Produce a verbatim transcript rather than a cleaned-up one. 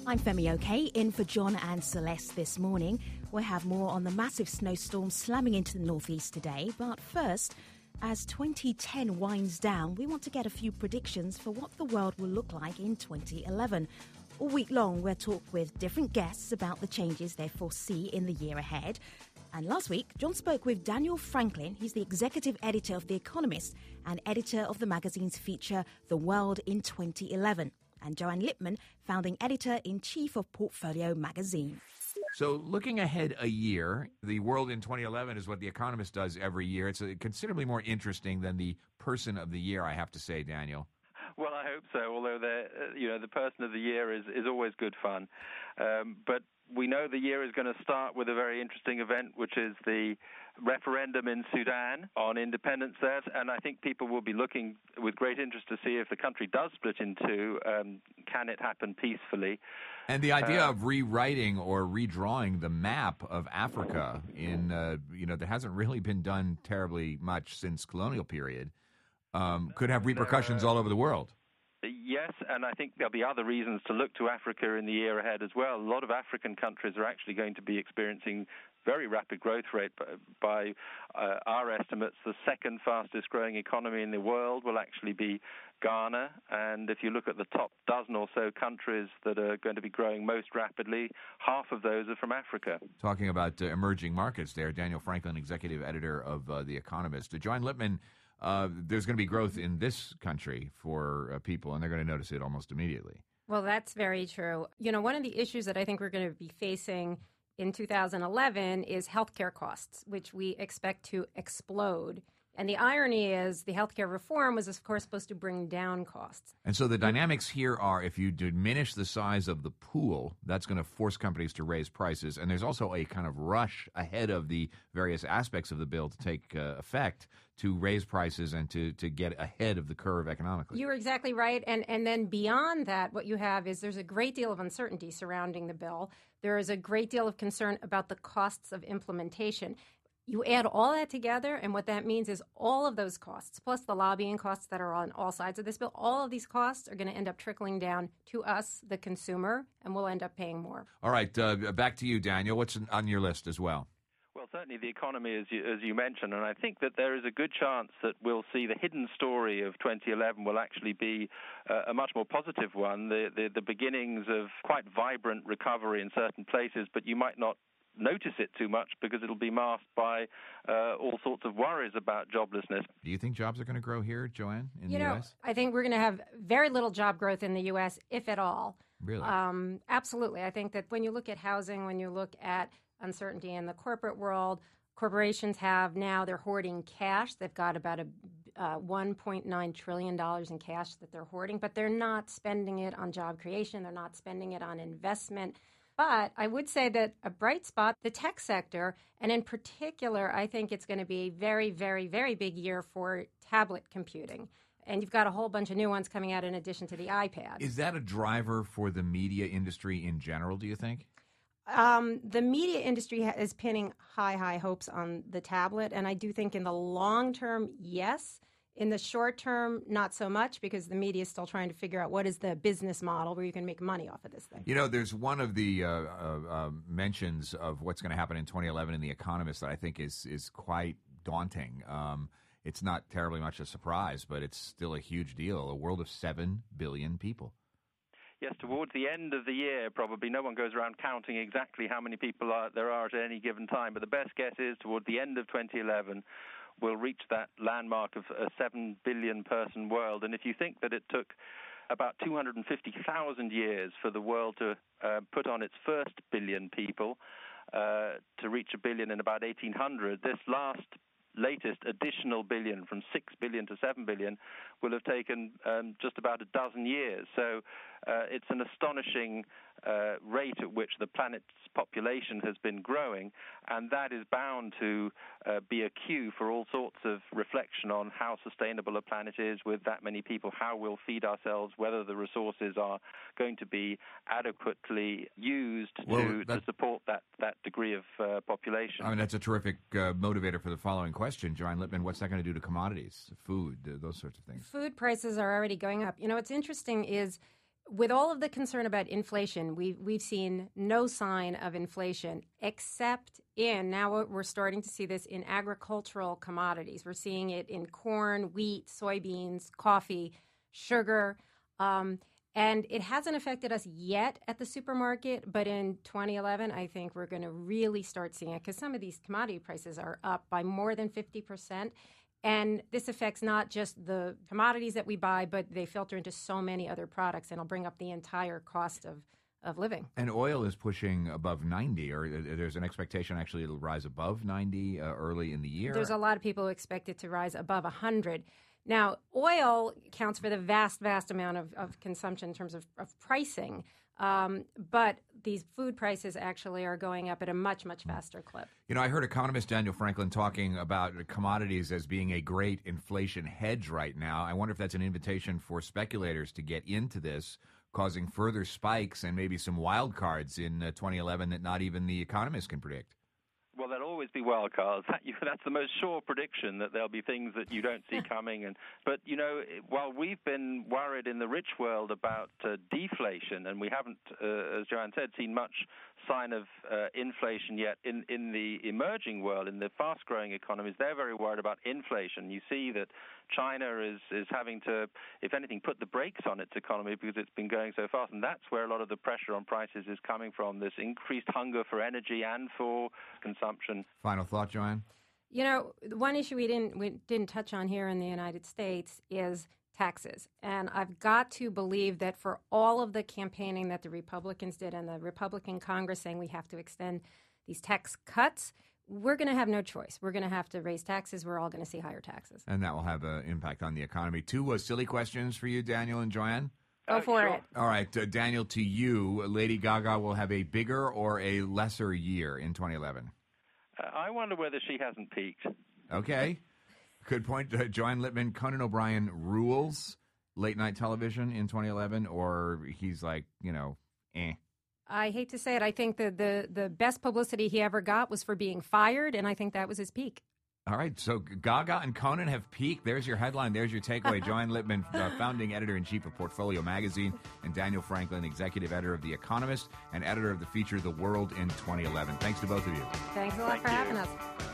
I'm Femi Oke, in for John and Celeste this morning. We'll have more on the massive snowstorm slamming into the northeast today. But first, as twenty ten winds down, we want to get a few predictions for what the world will look like in twenty eleven. All week long, we'll talk with different guests about the changes they foresee in the year ahead. And last week, John spoke with Daniel Franklin. He's the executive editor of The Economist and editor of the magazine's feature, The World in twenty eleven. And Joanne Lippman, founding editor-in-chief of Portfolio magazine. So looking ahead a year, The World in twenty eleven is what The Economist does every year. It's uh, considerably more interesting than the Person of the Year, I have to say, Daniel. Well, I hope so, although the, uh, you know, the Person of the Year is, is always good fun. Um, but we know the year is going to start with a very interesting event, which is the referendum in Sudan on independence there. And I think people will be looking with great interest to see if the country does split in two, um, can it happen peacefully? And the idea uh, of rewriting or redrawing the map of Africa in, uh, you know, that hasn't really been done terribly much since colonial period, um, could have repercussions uh, all over the world. Yes, and I think there'll be other reasons to look to Africa in the year ahead as well. A lot of African countries are actually going to be experiencing very rapid growth rate. By uh, our estimates, the second fastest growing economy in the world will actually be Ghana. And if you look at the top dozen or so countries that are going to be growing most rapidly, half of those are from Africa. Talking about uh, emerging markets there, Daniel Franklin, executive editor of uh, The Economist. Uh, Joanne Lippman, Uh, there's going to be growth in this country for uh, people, and they're going to notice it almost immediately. Well, that's very true. You know, one of the issues that I think we're going to be facing in two thousand eleven is healthcare costs, which we expect to explode. And the irony is the healthcare reform was, of course, supposed to bring down costs. And so the dynamics here are if you diminish the size of the pool, that's going to force companies to raise prices. And there's also a kind of rush ahead of the various aspects of the bill to take uh, effect to raise prices and to, to get ahead of the curve economically. You're exactly right. And, and then beyond that, what you have is there's a great deal of uncertainty surrounding the bill. There is a great deal of concern about the costs of implementation. You add all that together, and what that means is all of those costs, plus the lobbying costs that are on all sides of this bill, all of these costs are going to end up trickling down to us, the consumer, and we'll end up paying more. All right, uh, back to you, Daniel. What's on your list as well? Well, certainly the economy, as you, as you mentioned, and I think that there is a good chance that we'll see the hidden story of twenty eleven will actually be uh, a much more positive one, the, the, the beginnings of quite vibrant recovery in certain places, but you might not notice it too much because it'll be masked by uh, all sorts of worries about joblessness. Do you think jobs are going to grow here, Joanne, in you the know, U S? I think we're going to have very little job growth in the U S, if at all. Really? Um, absolutely. I think that when you look at housing, when you look at uncertainty in the corporate world, corporations have now, they're hoarding cash. They've got about a uh, one point nine trillion dollars in cash that they're hoarding, but they're not spending it on job creation. They're not spending it on investment. But I would say that a bright spot, the tech sector, and in particular, I think it's going to be a very, very, very big year for tablet computing. And you've got a whole bunch of new ones coming out in addition to the iPad. Is that a driver for the media industry in general, do you think? Um, the media industry is pinning high, high hopes on the tablet. And I do think in the long term, yes. In the short term, not so much, because the media is still trying to figure out what is the business model where you can make money off of this thing. You know, there's one of the uh, uh, uh, mentions of what's going to happen in twenty eleven in The Economist that I think is is quite daunting. Um, it's not terribly much a surprise, but it's still a huge deal. A world of seven billion people. Yes, towards the end of the year, probably no one goes around counting exactly how many people are, there are at any given time. But the best guess is toward the end of twenty eleven, we'll reach that landmark of a seven billion person world. And if you think that it took about two hundred fifty thousand years for the world to uh, put on its first billion people, uh, to reach a billion in about eighteen hundred, this last latest additional billion from six billion to seven billion will have taken um, just about a dozen years. So uh, it's an astonishing uh, rate at which the planet's population has been growing, and that is bound to uh, be a cue for all sorts of reflection on how sustainable a planet is with that many people, how we'll feed ourselves, whether the resources are going to be adequately used well, to, that, to support that, that degree of uh, population. I mean, that's a terrific uh, motivator for the following question. Joanne Lippman, what's that going to do to commodities, food, uh, those sorts of things? Food prices are already going up. You know, what's interesting is with all of the concern about inflation, we've, we've seen no sign of inflation except in, now we're starting to see this in agricultural commodities. We're seeing it in corn, wheat, soybeans, coffee, sugar. Um, and it hasn't affected us yet at the supermarket, but in twenty eleven, I think we're going to really start seeing it because some of these commodity prices are up by more than fifty percent. And this affects not just the commodities that we buy, but they filter into so many other products, and it'll bring up the entire cost of, of living. And oil is pushing above ninety, or there's an expectation actually it'll rise above ninety uh, early in the year. There's a lot of people who expect it to rise above one hundred. Now, oil counts for the vast, vast amount of, of consumption in terms of, of pricing. Um, but these food prices actually are going up at a much, much faster clip. You know, I heard economist Daniel Franklin talking about commodities as being a great inflation hedge right now. I wonder if that's an invitation for speculators to get into this, causing further spikes and maybe some wild cards in uh, twenty eleven that not even the economists can predict. Well, there'll always be wild cards. That, you, that's the most sure prediction, that there'll be things that you don't see coming. And but you know, while we've been worried in the rich world about uh, deflation, and we haven't, uh, as Joanne said, seen much sign of uh, inflation yet in in the emerging world, in the fast-growing economies, they're very worried about inflation. You see that China is is having to, if anything, put the brakes on its economy because it's been going so fast, and that's where a lot of the pressure on prices is coming from. This increased hunger for energy and for consumption. Final thought, Joanne? You know, one issue we didn't we didn't touch on here in the United States is taxes. And I've got to believe that for all of the campaigning that the Republicans did and the Republican Congress saying we have to extend these tax cuts, we're going to have no choice. We're going to have to raise taxes. We're all going to see higher taxes. And that will have an impact on the economy. Two uh, silly questions for you, Daniel and Joanne. Go for uh, sure. it. All right, uh, Daniel, to you, Lady Gaga will have a bigger or a lesser year in twenty eleven? Uh, I wonder whether she hasn't peaked. Okay. Good point. Uh, Joanne Littman, Conan O'Brien rules late-night television in twenty eleven, or he's like, you know, eh? I hate to say it. I think the, the, the best publicity he ever got was for being fired, and I think that was his peak. All right, so Gaga and Conan have peaked. There's your headline. There's your takeaway. Joanne Littman, uh, founding editor-in-chief of Portfolio Magazine, and Daniel Franklin, executive editor of The Economist and editor of the feature The World in twenty eleven. Thanks to both of you. Thanks a lot Thank for you. having us.